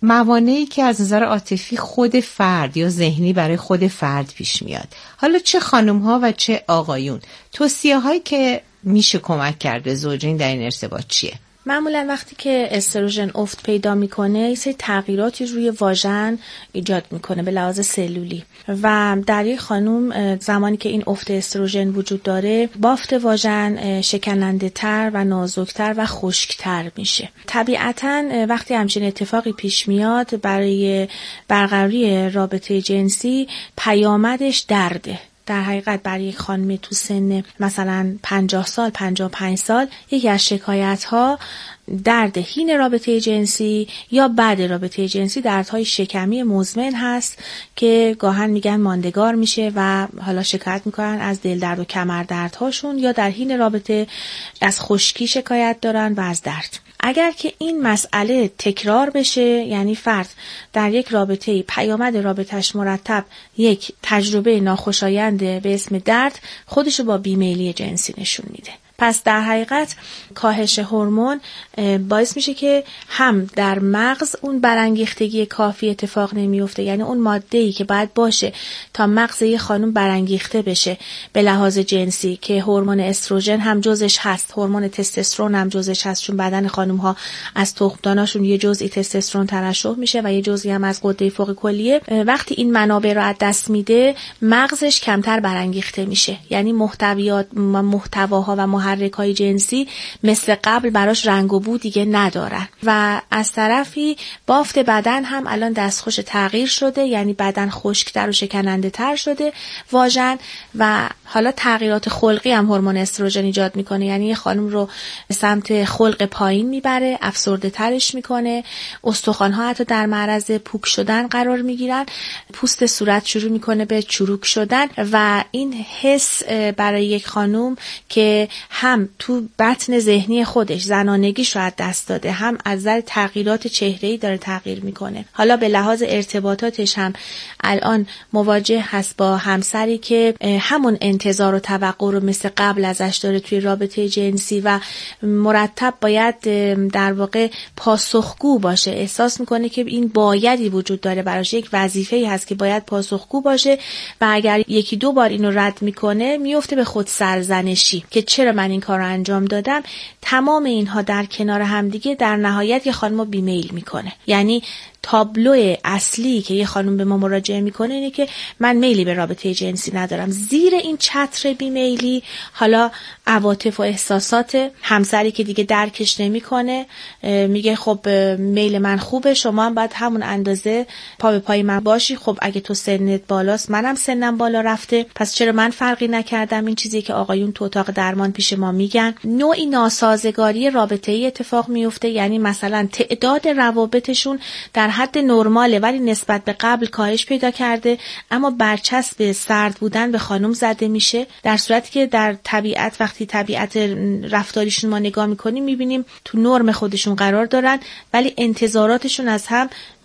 موانعی که از نظر عاطفی خود فرد یا ذهنی برای خود فرد پیش میاد. حالا چه خانم‌ها و چه آقایون، توصیه‌هایی که میشه کمک کرده زوجین در این ارتباط چیه؟ معمولا وقتی که استروژن افت پیدا میکنه یه سری تغییراتی روی واژن ایجاد میکنه به لحاظ سلولی و در یک خانم زمانی که این افت استروژن وجود داره بافت واژن شکننده تر و نازکتر و خشکتر میشه. طبیعتاً وقتی همچین اتفاقی پیش میاد برای برقراری رابطه جنسی پیامدش درده. در حقیقت برای یک خانم تو سن مثلا 50 سال 55 سال یکی از شکایت‌ها درد حین رابطه جنسی یا بعد رابطه جنسی دردهای شکمی مزمن هست که گاهن میگن ماندگار میشه و حالا شکایت میکنن از دل درد و کمر دردهاشون یا در حین رابطه از خشکی شکایت دارن و از درد. اگر که این مسئله تکرار بشه، یعنی فرد در یک رابطه پیامد رابطش مرتب یک تجربه ناخوشایند به اسم درد خودشو با بیمیلی جنسی نشون میده. پس در حقیقت کاهش هورمون باعث میشه که هم در مغز اون برانگیختگی کافی اتفاق نمیفته، یعنی اون ماده‌ای که باید باشه تا مغز یه خانم برانگیخته بشه به لحاظ جنسی که هورمون استروژن هم جزش هست، هورمون تستوسترون هم جزش هست، چون بدن خانم‌ها از تخمداناشون یه جزئی تستوسترون ترشح میشه و یه جزئی هم از غده فوق کلیه. وقتی این منابع رو از دست میده مغزش کمتر برانگیخته میشه، یعنی محتویات و محتواها و محرک‌های جنسی مثل قبل براش رنگ و بو دیگه ندارن و از طرفی بافت بدن هم الان دستخوش تغییر شده، یعنی بدن خشک‌تر و شکننده تر شده واژن و حالا تغییرات خلقی هم هورمون استروژن ایجاد میکنه، یعنی یه خانم رو به سمت خلق پایین میبره، افسرده ترش میکنه، استخوان‌ها حتی در معرض پوک شدن قرار میگیرن، پوست صورت شروع میکنه به چروک شدن و این حس برای یک خانم که هم تو بطن ذهنی خودش زنانگیش رو از دست داده، هم از نظر تغییرات چهره‌ای داره تغییر میکنه، حالا به لحاظ ارتباطاتش هم الان مواجه هست با همسری که همون انتظار و توقع رو مثل قبل ازش داره توی رابطه جنسی و مرتب باید در واقع پاسخگو باشه، احساس میکنه که این بایدی وجود داره براش، یک وظیفه‌ای هست که باید پاسخگو باشه و اگر یکی دو بار اینو رد میکنه میفته به خود سرزنشی که چرا من این کار رو انجام دادم. تمام اینها در کنار هم دیگه در نهایت یه خانم رو بیمیل میکنه. یعنی تابلو اصلی که یه خانم به ما مراجعه میکنه اینه که من میلی به رابطه جنسی ندارم. زیر این چتر بیمیلی حالا عواطف و احساسات همسری که دیگه درکش نمیکنه، میگه خب میل من خوبه، شما هم باید همون اندازه پا به پای من باشی، خب اگه تو سنت بالاست منم سنم بالا رفته، پس چرا من فرقی نکردم. این چیزی که آقایون تو اتاق درمان پیش ما میگن. نوعی ناسازگاری رابطه‌ای اتفاق میفته، یعنی مثلا تعداد روابطشون در حد نرماله ولی نسبت به قبل کاهش پیدا کرده، اما برچسب سرد بودن به خانم زده میشه، در صورتی که در طبیعت وقتی طبیعت رفتاریشون ما نگاه میکنیم میبینیم تو نرم خودشون قرار دارن ولی انتظاراتشون از هم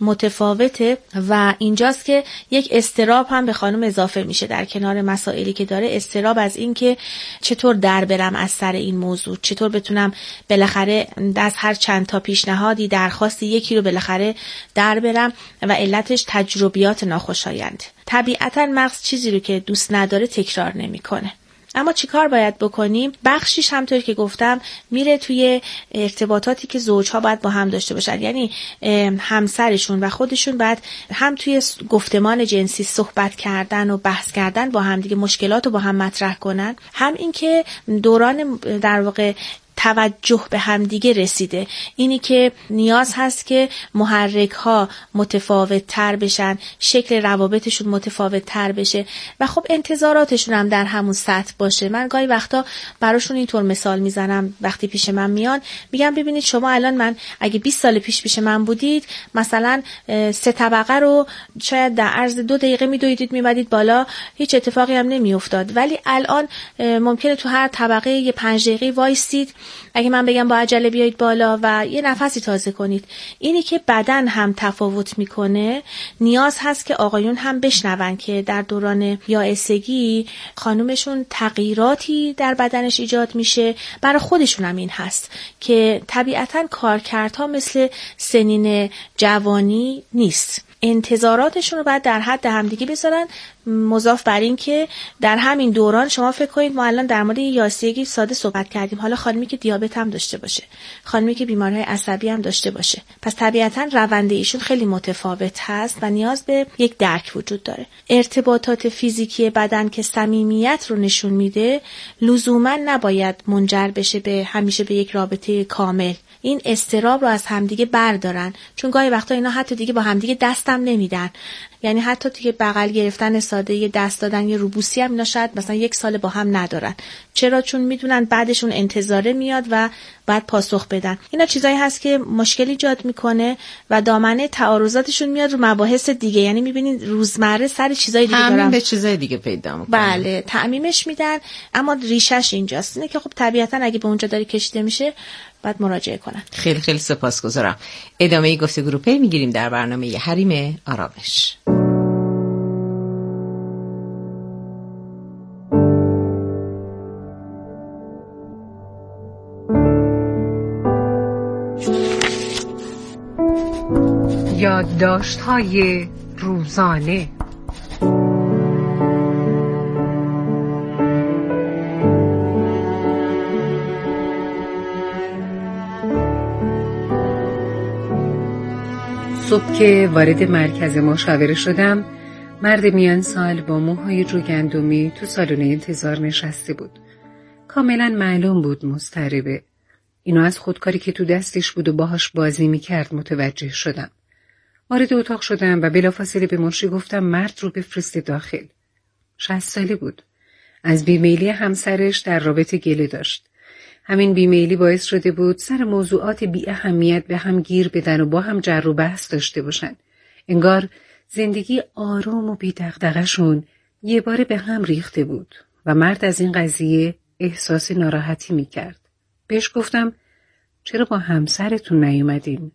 متفاوته و اینجاست که یک اضطراب هم به خانم اضافه میشه در کنار مسائلی که داره. اضطراب از این که چطور در برم از سر این موضوع، چطور بتونم بالاخره از هر چند تا پیشنهادی درخواستی یکی رو بالاخره در برم و علتش تجربیات ناخوشایند. طبیعتا مغز چیزی رو که دوست نداره تکرار نمیکنه. اما چی کار باید بکنیم؟ بخشیش همطور که گفتم میره توی ارتباطاتی که زوجها باید با هم داشته باشن، یعنی همسرشون و خودشون باید هم توی گفتمان جنسی صحبت کردن و بحث کردن با هم دیگه، مشکلات رو با هم مطرح کنن، هم این که دوران در واقع توجه به هم دیگه رسیده، اینی که نیاز هست که محرک ها متفاوت تر بشن، شکل روابطشون متفاوت تر بشه و خب انتظاراتشون هم در همون سطح باشه. من گاهی وقتا براشون اینطور مثال میزنم وقتی پیش من میان، میگم ببینید شما الان من اگه 20 سال پیش من بودید مثلا 3 طبقه رو شاید در عرض 2 دقیقه میدویدید میمدید بالا، هیچ اتفاقی هم نمیافتاد، ولی الان ممکنه تو هر طبقه یه 5 دقیقه وایسید اگه من بگم با عجله بیایید بالا و یه نفسی تازه کنید، اینی که بدن هم تفاوت میکنه، نیاز هست که آقایون هم بشنون که در دوران یائسگی خانومشون تغییراتی در بدنش ایجاد میشه. برای خودشون هم این هست که طبیعتاً کارکردها مثل سنین جوانی نیست. انتظاراتشون رو باید در حد همدیگه بذارن. مضاف بر این که در همین دوران شما فکر کنید ما الان در مورد یائسگی ساده صحبت کردیم، حالا خانمی که دیابت هم داشته باشه، خانمی که بیماری‌های عصبی هم داشته باشه، پس طبیعتاً روند ایشون خیلی متفاوت هست و نیاز به یک درک وجود داره. ارتباطات فیزیکی بدن که صمیمیت رو نشون میده لزوما نباید منجر بشه به همیشه به یک رابطه کامل. این استراب رو از همدیگه بردارن، چون گاهی وقتا اینا حتی دیگه با همدیگه دستم نمیدن. یعنی حتی دیگه بغل گرفتن ساده، یه دست دادن، یه روبوسی هم اینا شاید مثلا 1 سال با هم ندارن. چرا؟ چون میدونن بعدشون انتظاره میاد و بعد پاسخ بدن. اینا چیزایی هست که مشکل ایجاد میکنه و دامنه تعارضاتشون میاد رو مباحث دیگه. یعنی میبینید روزمره سر چیزای دیگه دارن به چیزای دیگه پیدا میکنن. بله، تعمیمش میدن، اما ریشش اینجاست. اینه که خب طبیعتا اگه به اونجا داره کشیده میشه باید مراجعه کنن. خیلی خیلی سپاسگزارم. ادامه گفتگو رو پی میگیریم در برنامه حریم آرامش. یادداشت‌های روزانه. صبح که وارد مرکز مشاوره شدم، مرد میان سال با موهای جوگندمی تو سالن انتظار نشسته بود. کاملا معلوم بود مضطربه. اینو از خودکاری که تو دستش بود و باهاش بازی میکرد متوجه شدم. وارد اتاق شدم و بلافاصله به منشی گفتم مرد رو بفرسته داخل. 60 ساله بود. از بیمیلی همسرش در رابطه گله داشت. همین بیمیلی باعث شده بود سر موضوعات بی اهمیت به هم گیر بدن و با هم جر و بحث داشته باشن. انگار زندگی آروم و بی دغدغه‌شون یه باره به هم ریخته بود و مرد از این قضیه احساس ناراحتی میکرد. بهش گفتم چرا با همسرتون نیومدین؟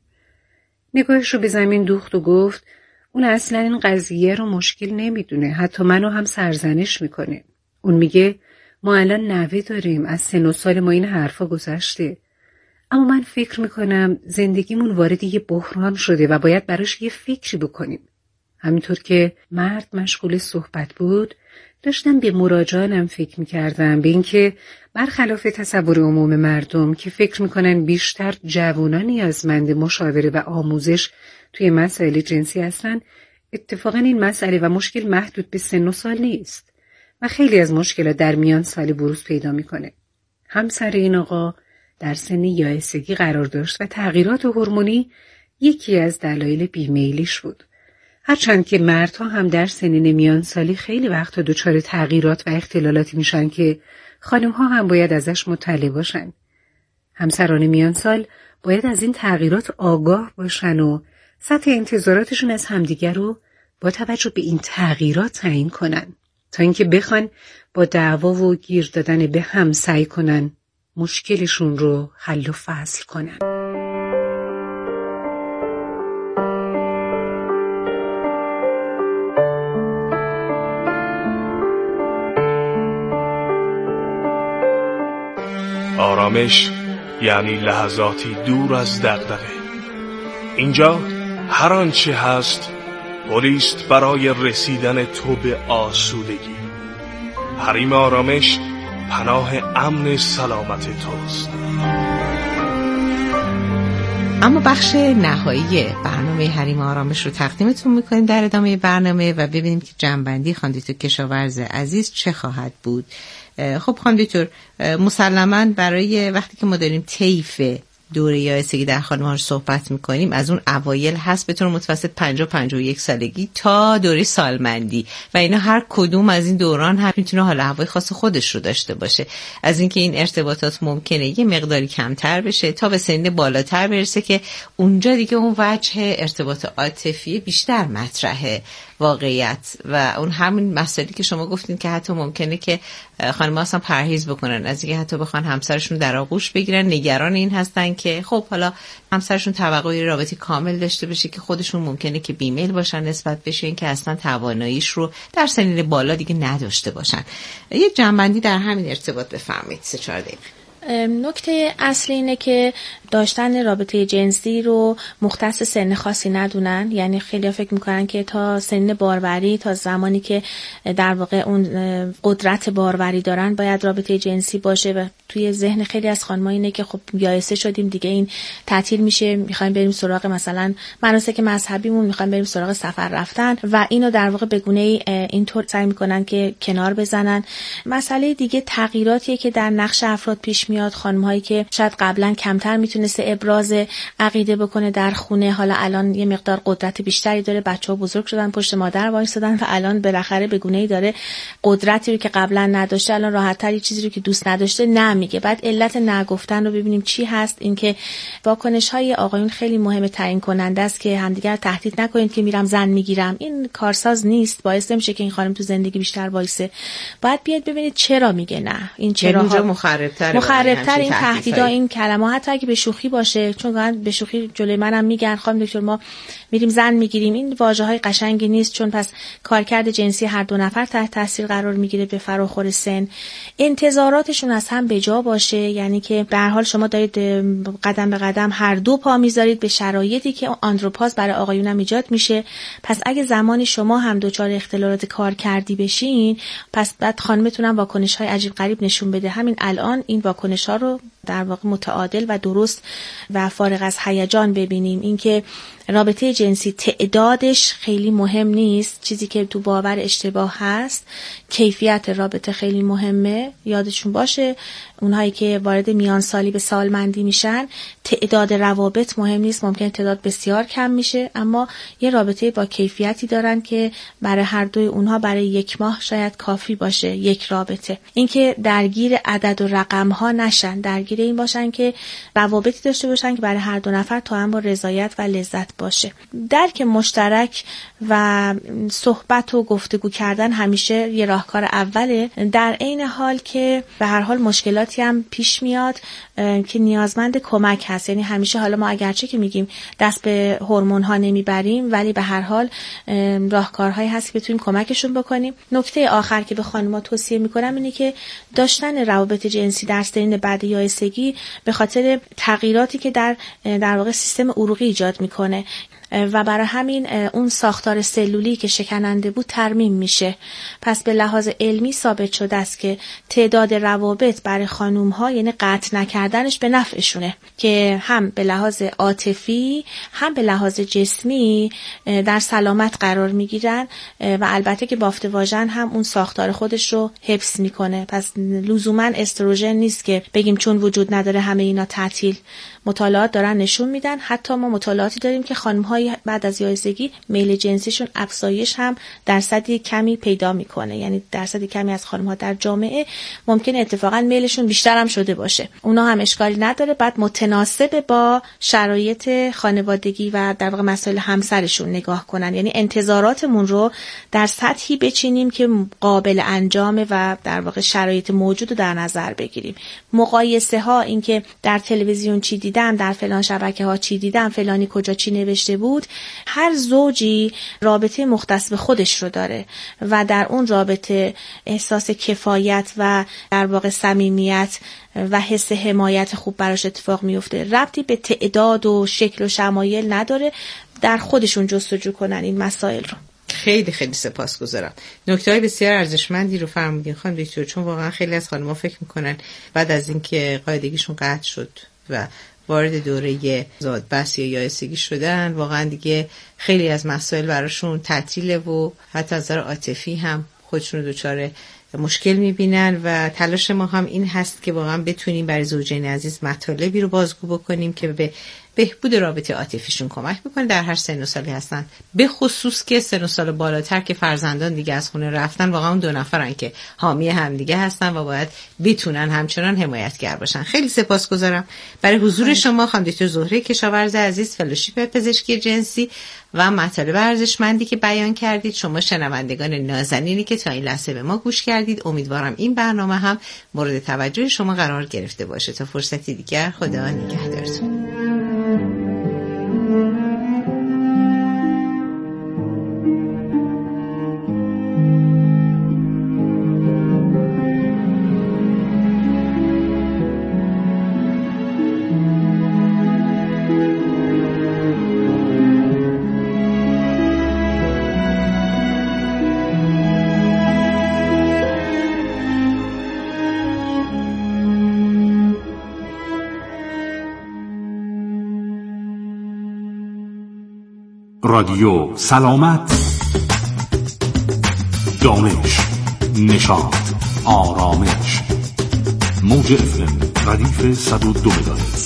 نگاهش رو به زمین دوخت و گفت اون اصلا این قضیه رو مشکل نمیدونه، حتی منو هم سرزنش میکنه. اون میگه ما الان نوه داریم، از سن و سال ما این حرفا گذشته. اما من فکر میکنم زندگیمون وارد یه بحران شده و باید براش یه فکری بکنیم. همینطور که مرد مشغول صحبت بود، داشتم به مراجعانم فکر میکردم، به اینکه برخلاف تصور عموم مردم که فکر میکنن بیشتر جوانان نیازمند مشاوره و آموزش توی مسائل جنسی هستن، اتفاقا این مسئله و مشکل محدود به سن و سال نیست و خیلی از مشکلات در میان سال بروز پیدا میکنه. همسر این آقا در سن یائسگی قرار داشت و تغییرات هورمونی یکی از دلایل بیمیلیش بود. هرچند که مردها هم در سنین میان سالی خیلی وقتا دچار تغییرات و اختلالاتی میشن که خانم‌ها هم باید ازش مطلع باشن. همسران میان سال باید از این تغییرات آگاه باشن و سطح انتظاراتشون از همدیگر رو با توجه به این تغییرات تعیین کنن تا اینکه بخوان با دعوا و گیر دادن به هم سعی کنن مشکلشون رو حل و فصل کنن. آرامش یعنی لحظاتی دور از دغدغه. اینجا هر آنچه هست پلیست برای رسیدن تو به آسودگی. حریم آرامش پناه امن سلامت توست. اما بخش نهایی برنامه حریم آرامش رو تقدیمتون میکنیم در ادامه برنامه و ببینیم که جنبندی خانم دکتر کشاورز عزیز چه خواهد بود. خب خانم دکتر، مسلماً برای وقتی که ما داریم طیف دوره یائسگی در خانم‌ها رو صحبت میکنیم، از اون اوایل هست به طور متوسط 50-51 سالگی تا دوره سالمندی و اینا هر کدوم از این دوران هم میتونه حال هوای خاص خودش رو داشته باشه. از اینکه این ارتباطات ممکنه یه مقداری کمتر بشه تا به سن بالاتر برسه که اونجا دیگه اون وجه ارتباط عاطفی بیشتر مطرحه واقعیت و اون همین مسئله که شما گفتین که حتی ممکنه که خانم‌ها اصلا پرهیز بکنن از اینکه حتی بخوان همسرشون در آغوش بگیرن، نگران این هستن که خب حالا همسرشون توقعی رابطه کامل داشته باشه که خودشون ممکنه که بیمیل باشن نسبت بهش، این که اصلا تواناییش رو در سنین بالا دیگه نداشته باشن. یه جنبندی در همین ارتباط بفرمایید 3-4 دقیقه. نکته اصلی اینه که داشتن رابطه جنسی رو مختص سن خاصی ندونن. یعنی خیلی فکر میکنن که تا سن باروری، تا زمانی که در واقع اون قدرت باروری دارن باید رابطه جنسی باشه و توی ذهن خیلی از خانم‌ها اینه که خب یائسه شدیم دیگه، این تعطیل میشه، میخوایم بریم سراغ مثلا مناسک مذهبیمون، میخوایم بریم سراغ سفر رفتن و اینو در واقع به گونه‌ای اینطور سعی میکنن که کنار بزنن. مسئله دیگه تغییراتیه که در نقش افراد پیش میاد. خانم‌هایی که شاید قبلا کمتر میتونسته ابراز عقیده بکنه در خونه، حالا الان یه مقدار قدرت بیشتری داره، بچه‌ها بزرگ شدن، پشت مادر وایسادن و الان بالاخره به گونه‌ای داره قدرتی رو که قبلا نداشته الان راحت‌تر چیزی رو که دوست نداشته نمیگه. بعد علت نگفتن رو ببینیم چی هست. اینکه واکنش‌های آقایون خیلی مهمه، تعیین کننده است که همدیگر تهدید نکنید که میرم زن میگیرم، این کارساز نیست، باعث نمیشه که این خانم تو زندگی بیشتر وایسه. باید بیاد ببینید چرا میگه نه، این چراها مخرب‌تر این تهدیدا، این کلمات حتی اگه به شوخی باشه، چون به شوخی جلوی منم میگن خانم دکتر ما میریم زن میگیریم، این واژه‌های قشنگی نیست، چون پس کارکرد جنسی هر دو نفر تحت تاثیر قرار میگیره به فراخور سن. انتظاراتشون از هم بجا باشه، یعنی که به هر حال شما دارید قدم به قدم هر دو پا میذارید به شرایطی که آندروپاز برای آقایونم ایجاد میشه. پس اگه زمانی شما هم دچار اختلالات کارکردی بشین، پس بعد خانمتون هم واکنش‌های عجیب غریب نشون بده. همین الان این واکنش‌ها رو در واقع متعادل و درست و فارغ از هیجان ببینیم. اینکه رابطه جنسی تعدادش خیلی مهم نیست، چیزی که تو باور اشتباه هست کیفیت رابطه خیلی مهمه. یادشون باشه اونهایی که وارد میان سالی به سالمندی میشن تعداد روابط مهم نیست، ممکن تعداد بسیار کم میشه اما یه رابطه با کیفیتی دارن که برای هر دوی اونها برای 1 ماه شاید کافی باشه یک رابطه. اینکه درگیر عدد و رقم ها نشن، درگیر این باشن که روابطی داشته باشن که برای هر دو نفر تا هم با رضایت و لذت باشه. درک مشترک و صحبت و گفتگو کردن همیشه یه راهکار اوله، در عین حال که به هر حال مشکلاتی هم پیش میاد که نیازمند کمک هست. یعنی همیشه حالا ما اگرچه که میگیم دست به هورمون ها نمیبریم، ولی به هر حال راهکارهایی هست که بتونیم کمکشون بکنیم. نکته آخر که به خانم‌ها توصیه میکنم اینه که داشتن روابط جنسی در سنین بعد یائسگی به خاطر تغییراتی که در واقع سیستم عروقی ایجاد میکنه و برای همین اون ساختار سلولی که شکننده بود ترمیم میشه. پس به لحاظ علمی ثابت شده است که تعداد روابط برای خانوم‌ها یعنی قطع نکردنش به نفعشونه، که هم به لحاظ عاطفی هم به لحاظ جسمی در سلامت قرار میگیرن و البته که بافت واژن هم اون ساختار خودش رو حفظ میکنه. پس لزوما استروژن نیست که بگیم چون وجود نداره همه اینا تعطیل. مطالعات دارن نشون میدن، حتی ما مطالعاتی داریم که خانم‌های بعد از یائسگی میل جنسیشون افزایش هم درصدی کمی پیدا میکنه. یعنی درصدی کمی از خانم‌ها در جامعه ممکنه اتفاقا میلشون بیشتر هم شده باشه، اونا هم اشکالی نداره، بعد متناسب با شرایط خانوادگی و در واقع مسائل همسرشون نگاه کنن. یعنی انتظاراتمون رو در سطحی بچینیم که قابل انجامه و در واقع شرایط موجود رو در نظر بگیریم. مقایسه ها، اینکه در تلویزیون چی دیدم، در فلان شبکه ها چی دیدم، فلانی کجا چی نوشته بود، هر زوجی رابطه مختص به خودش رو داره و در اون رابطه احساس کفایت و در واقع صمیمیت و حس حمایت خوب براش اتفاق میفته. ربطی به تعداد و شکل و شمایل نداره، در خودشون جستجو کنن این مسائل رو. خیلی خیلی سپاسگزارم. نکته‌های بسیار ارزشمندی رو فرمودین خانم دکتر، چون واقعا خیلی از خانم‌ها فکر میکنن بعد از اینکه قاعدگیشون قطع شد و وارد دوره زادبس یا یائسگی شدن، واقعا دیگه خیلی از مسائل براشون تعطیله و حتی از نظر عاطفی هم خودشون رو دچار مشکل میبینن و تلاش ما هم این هست که واقعا بتونیم برای زوجین عزیز مطالبی رو بازگو بکنیم که به بهبود رابطه عاطفیشون کمک میکنه در هر سن و سالی هستن، به خصوص که سن و سال بالاتر که فرزندان دیگه از خونه رفتن، واقعا اون دو نفرن که حامی همدیگه هستن و باید بتونن همچنان حمایتگر باشن. خیلی سپاسگزارم برای حضور شما خانم دکتر زهره کشاورز عزیز، فلوشیپ پزشکی جنسی و مطالب ارزشمندی که بیان کردید. شما شنوندگان نازنینی که تا این لحظه به ما گوش کردید، امیدوارم این برنامه هم مورد توجه شما قرار گرفته باشه. تا فرصتی دیگر، خدا نگهدارتون. رادیو سلامت، دانش، نشاط، آرامش. موج FM ردیف 102 مگاهرتز.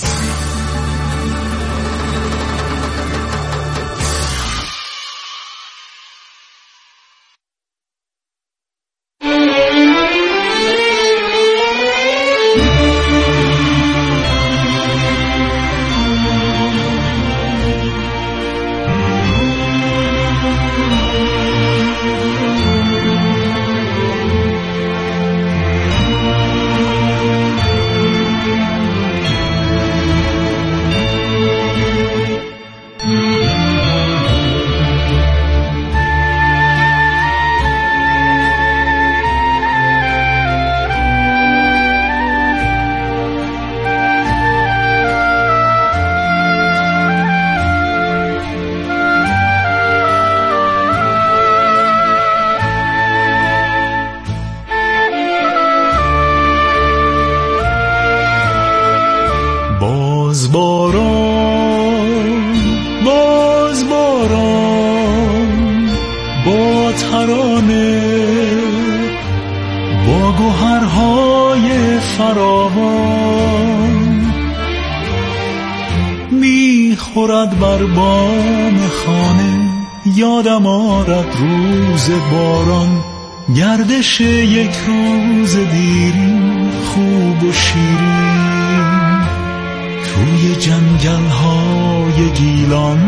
یادم آرد روز باران، گردش یک روز دیرین خوب و شیرین، توی جنگل های گیلان.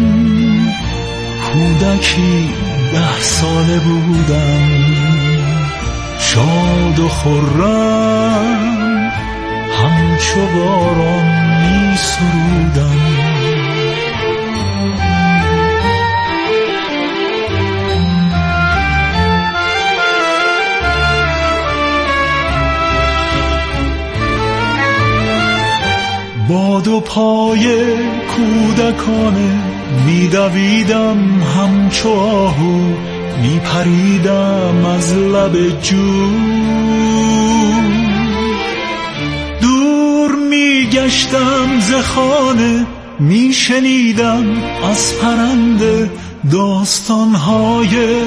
کودکی 10 ساله بودم، شاد و خرم، همچو باران می سرودم. با 2 پای کودکانه میدویدم همچو آهو، میپریدم از لب جو. دور میگشتم ز خانه، میشنیدم از پرنده داستانهای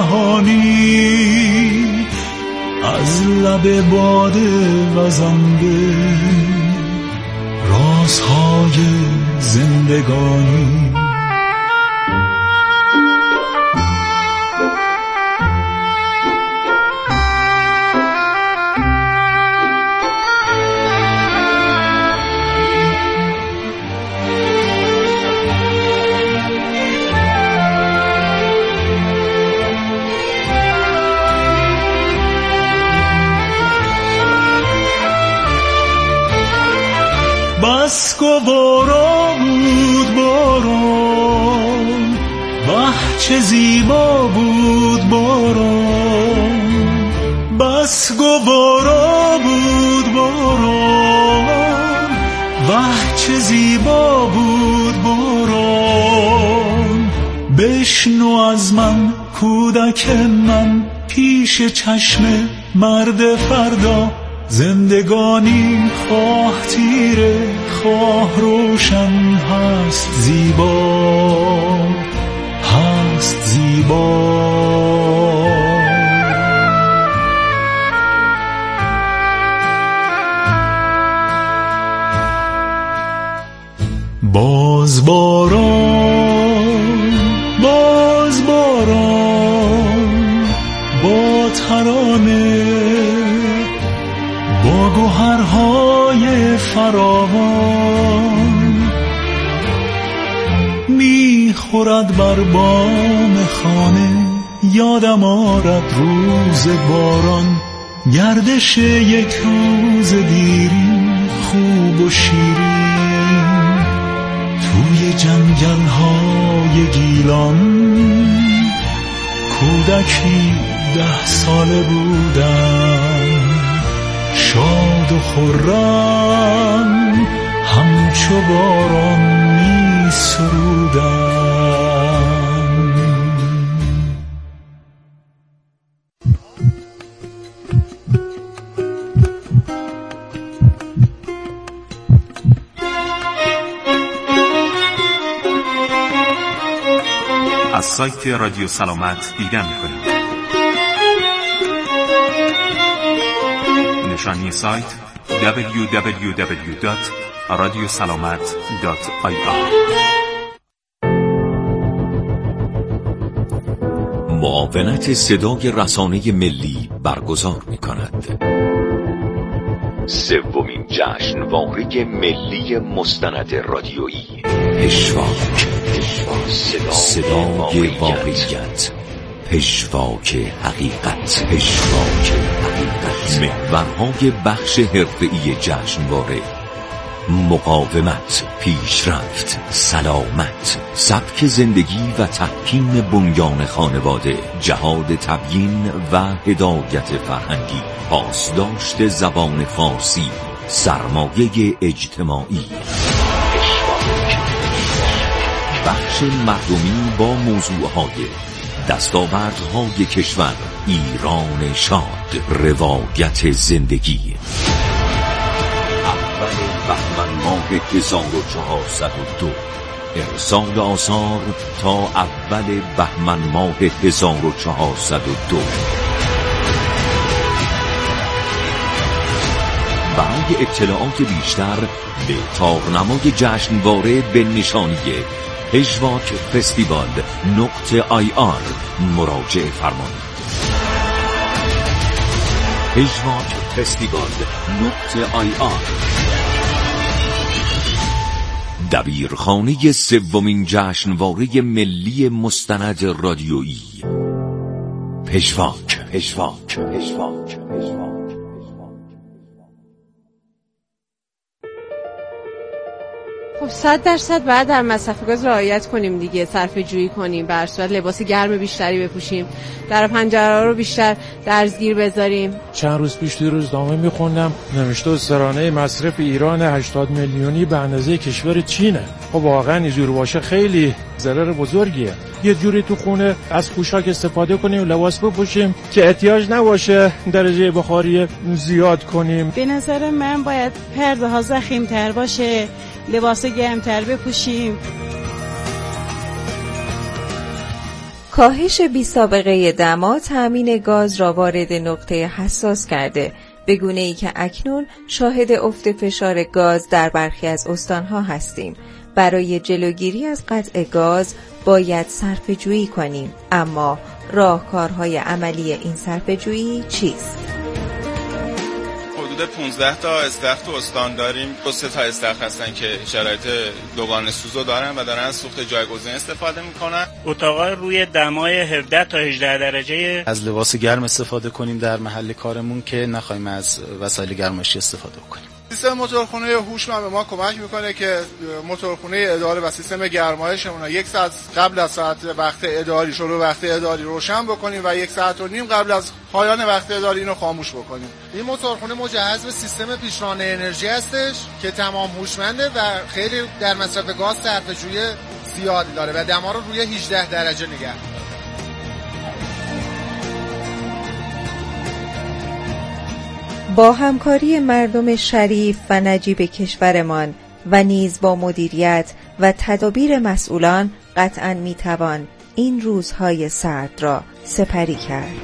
نهانی، از لب باده وزنده رازهای زندگانی. بس گوارا بود باران، واه چه زیبا بود باران. بس گوارا بود باران، واه چه زیبا بود باران. بشنو از من کودک من، پیش چشم مرد فردا، زندگانی خواه تیره خواه روشن هست زیبا، هست زیبا. با ترانه با گوهرهای فراوان میخورد بر بام خانه. یادم آرد روز باران، گردش یک روز دیرین خوب و شیرین توی جنگل‌های گیلان. کودکی 10 ساله بودم، شاد و خرم همچو باران می سرودم. از سایت رادیو سلامت دیدن می‌کنید. نشانی سایت www.radiosalamat.ir. معاونت صدای رسانه ملی برگزار می‌کند. 3مین جشنواره ملی مستند رادیویی پژواک، صدای واقعیت، پژواک حقیقت، پژواک حقیقت. محورهای بخش حرفه‌ای جشنواره: مقاومت، پیشرفت، سلامت، سبک زندگی و تحکیم بنیان خانواده، جهاد تبیین و هدایت فرهنگی، پاسداشت زبان فارسی، سرمایه اجتماعی. بخش مردمی با موضوعهای دستاوردهای کشور، ایران شاد، روایت زندگی. اول بهمن ماه 1402، ارسال آثار تا اول بهمن ماه 1402. برای اطلاعات بیشتر به تارنمای جشنواره به نشانی پژواک فستیوال .ir مراجعه فرمایید. پژواک فستیوال .ir، دبیرخانه 3مین جشنواره ملی مستند رادیویی پژواک. خب 100% باید در مصرف گاز رعایت کنیم دیگه، صرفه جویی کنیم، به هر صورت لباس گرم بیشتری بپوشیم، در پنجره رو بیشتر درزگیر بذاریم. چند روز پیش توی روزنامه میخوندم نوشته سرانه مصرف ایران 80 میلیونی به اندازه کشور چینه. خب واقعا اینجور باشه خیلی ضرر بزرگیه. یه جوری تو خونه از پوشاک استفاده کنیم، لباس بپوشیم که احتیاج نباشه درجه بخاری زیاد کنیم. به نظر من باید پرده ها ضخیم‌تر باشه، لباس گرم‌تر بپوشیم. کاهش بی سابقه دما تامین گاز را وارد نقطه حساس کرده، به گونه‌ای که اکنون شاهد افت فشار گاز در برخی از استان‌ها هستیم. برای جلوگیری از قطع گاز باید صرفه‌جویی کنیم، اما راهکارهای عملی این صرفه‌جویی چیست؟ حدود 15 تا استخر تو استان داریم. 2 تا استخر هستن که شرایط دوگانه سوزو دارن و دارن از سوخت جایگزین استفاده میکنن. اتاقا روی دمای 17 تا 18 درجه. از لباس گرم استفاده کنیم در محل کارمون که نخوایم از وسایل گرمایشی استفاده کنیم. سیستم موتورخونه هوشمند به ما کمک میکنه که موتورخونه اداره و سیستم گرمایشمون 1 ساعت قبل از ساعت وقت اداری شروع وقت اداری روشن بکنیم و 1.5 ساعت قبل از پایان وقت اداری اینو خاموش بکنیم. این موتورخونه مجهز به سیستم پیشران انرژی هستش که تمام هوشمنده و خیلی در مصرف گاز صرفه‌جویی زیادی داره و دما رو روی 18 درجه نگه. با همکاری مردم شریف و نجیب کشورمان و نیز با مدیریت و تدابیر مسئولان قطعاً میتوان این روزهای سرد را سپری کرد.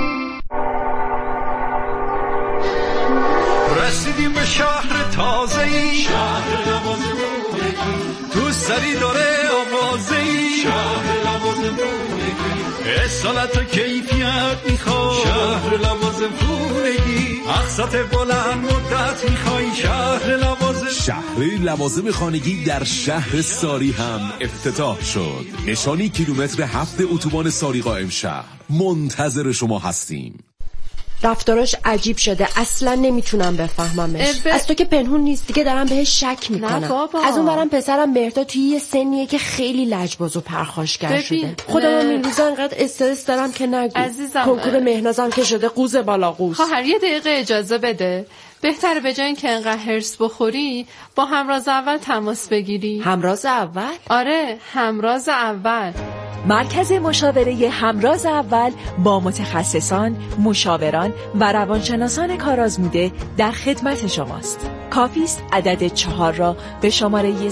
رسیدیم به شهر تازه شهر لوازم خونگی، تو سری داره آوازه‌ای، شهر لوازم خونگی، اصالت و کیفیت میخوای، شهر لوازم خونگی، اقساط بلند مدت میخوای، شهر لوازم. شهر لوازم خانگی در شهر ساری هم افتتاح شد. نشانی کیلومتر 7 اتوبان ساری قائم شهر. منتظر شما هستیم. رفتاراش عجیب شده، اصلا نمیتونم بفهممش. از تو که پنهون نیست دیگه، دارم بهش شک میکنم. از اون برم پسرم مهرداد توی یه سنیه که خیلی لجباز و پرخاشگر شده. خودم این روزا انقدر استرس دارم که نگو. کنکور مهنازم که شده قوز بالا قوز. خواهر یه دقیقه اجازه بده. بهتره به جای اینکه انقدر هرس بخوری با همراز اول تماس بگیری. همراز اول؟ آره، همراز اول. مرکز مشاوره همراز اول با متخصصان، مشاوران و روانشناسان کارآزموده در خدمت شماست. کافی است عدد 4 را به شماره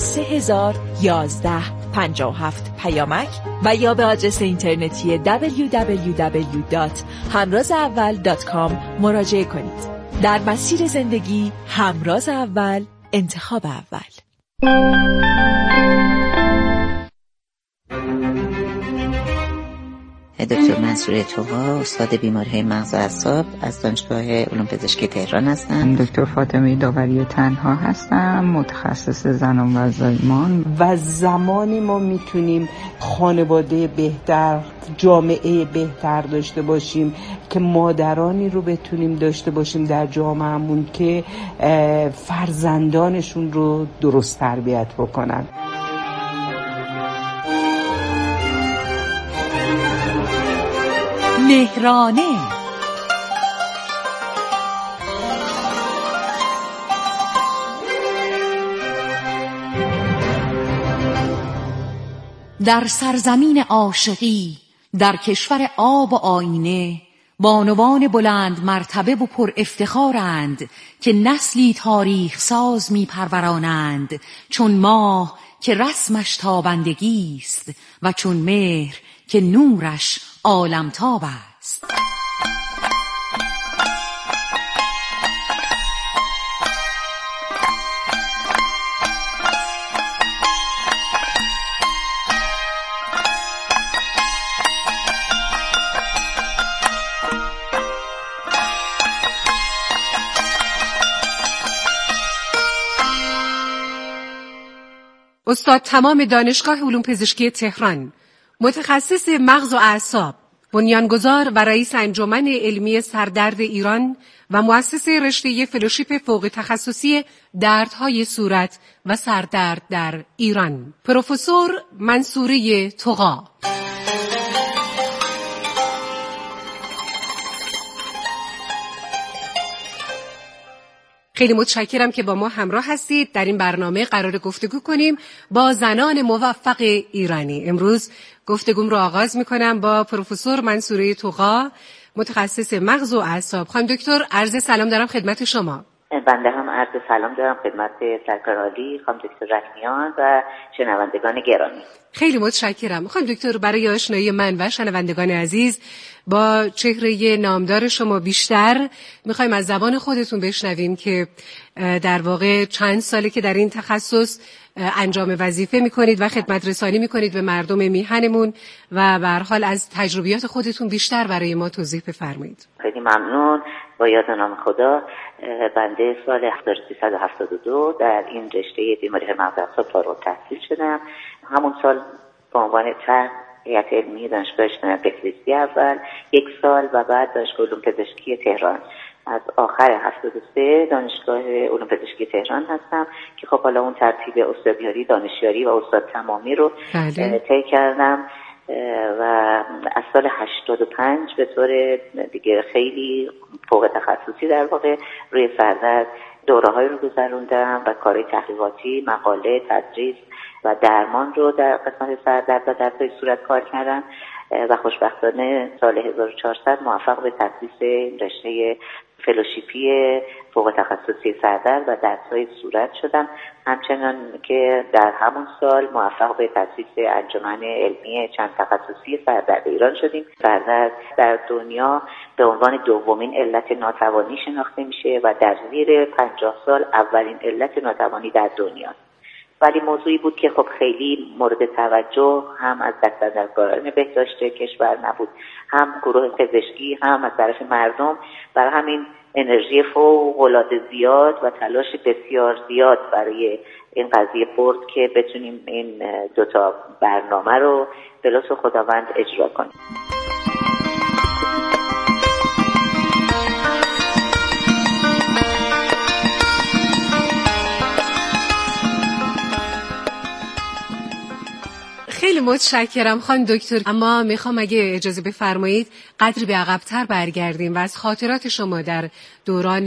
301157 پیامک و یا به آدرس اینترنتی www.hamrazaawal.com مراجعه کنید. در مسیر زندگی همراز اول، انتخاب اول. دکتر منصوره توقا، استاد بیماری‌های مغز و اعصاب از دانشگاه علوم پزشکی تهران هستم. دکتر فاطمه داوری تنها هستم، متخصص زنان و زایمان. و زمانی ما میتونیم خانواده بهتر، جامعه بهتر داشته باشیم که مادرانی رو بتونیم داشته باشیم در جامعهمون که فرزندانشون رو درست تربیت بکنن. مهرانه در سرزمین عاشقی، در کشور آب و آینه، بانوان بلند مرتبه و پر افتخارند که نسلی تاریخ ساز می پرورانند، چون ماه که رسمش تابندگی است و چون مهر که نورش عالمتاب است. استاد تمام دانشگاه علوم پزشکی تهران، متخصص مغز و اعصاب، بنیانگذار و رئیس انجمن علمی سردرد ایران و مؤسس رشته فلوشیپ فوق تخصصی دردهای صورت و سردرد در ایران، پروفسور منصوره توقا. خیلی متشکرم که با ما همراه هستید. در این برنامه قرار گفتگو کنیم با زنان موفق ایرانی. امروز گفتگوم رو آغاز میکنم با پروفسور منصوره توقا، متخصص مغز و اعصاب. خانم دکتر، عرض سلام دارم خدمت شما. بنده هم عرض سلام دارم خدمت سرکار عالی خانم دکتر رکنیان و شنوندگان گرامی. خیلی متشکرم. خانم دکتر، برای آشنایی من و شنوندگان عزیز با چهره نامدار شما بیشتر میخوایم از زبان خودتون بشنویم که در واقع چند ساله که در این تخصص انجام وظیفه میکنید و خدمت رسانی میکنید به مردم میهنمون و به هر حال از تجربیات خودتون بیشتر برای ما توضیح بفرمایید. خیلی ممنون. با یاد نام خدا، بنده سال 1372 در این رشته بیماری مغز و اعصاب فارغ التحصیل شدم. همون سال به عنوان هیئت علمی دانشگاه اجتماعی فکریستی اول 1 سال و بعد دانشگاه علوم پزشکی تهران. از آخر 73 دانشگاه علوم پزشکی تهران هستم که خب حالا اون ترتیب استادیاری، دانشیاری و استاد تمامی رو طی کردم و از سال 85 به طور دیگه خیلی فوق تخصصی در واقع روی سردرد دوره‌های رو گذروندم و کارهای تحقیقاتی، مقاله، تدریس و درمان رو در قسمت سردرد و دردهای صورت کار کردم و خوشبختانه سال 1400 موفق به تأسیس رشته فلوشیپی فوق تخصصی سردرد و درس‌های صورت شدم. همچنان که در همون سال موفق به تأسیس انجمن علمی چند تخصصی سردرد ایران شدیم. سردرد در دنیا به عنوان دومین علت ناتوانی شناخته میشه و در زیر 50 سال اولین علت ناتوانی در دنیا. ولی موضوعی بود که خب خیلی مورد توجه هم از دستاندرکاران بهداشت کشور نبود، هم گروه پزشکی، هم از طرف مردم. برای همین انرژی فوق‌العاده زیاد و تلاش بسیار زیاد برای این قضیه برد که بتونیم این دوتا برنامه رو به لطف خداوند اجرا کنیم. خیلی متشکرم خانم دکتر، اما میخوام اگه اجازه بفرمایید قدری به عقب‌تر برگردیم و از خاطرات شما در دوران